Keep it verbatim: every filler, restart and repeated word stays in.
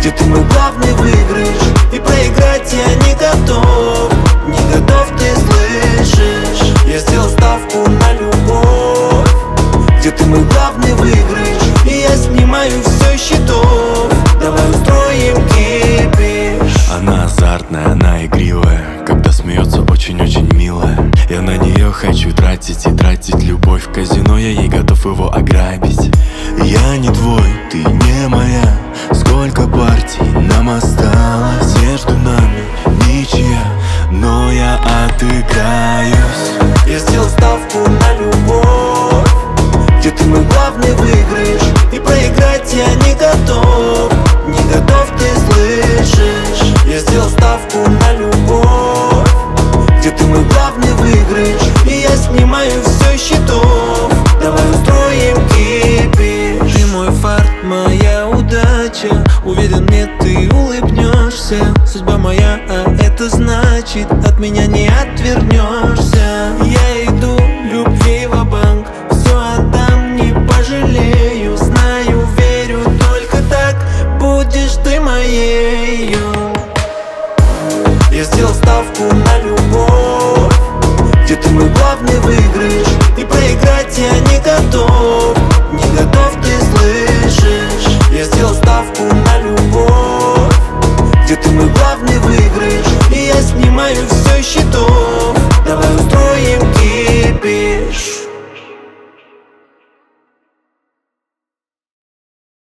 где ты мой главный выигрыш, и проиграть я не готов. Не готов, ты слышишь? Я сделал ставку на любовь, где ты мой главный выигрыш, и я снимаю все счетов. Давай устроим кипиш. Она азартная, она игривая, когда смеется очень-очень милая. Я на нее хочу тратить и тратить любовь. В казино я ей готов его ограбить. Я не твой, ты не моя. Сколько партий нам осталось, между нами ничья, но я отыграюсь. Я сделал ставку на любовь, где ты мой главный выигрыш, и проиграть я не готов. Не готов, ты слышишь? Я сделал ставку на любовь, где ты мой главный выигрыш, и я снимаю все счетов. Давай устроим кипиш. Ты мой фарт, моя удача. Уверен, мне ты улыбнешься. Судьба моя, а это значит, от меня не отвернешься. Я иду любви во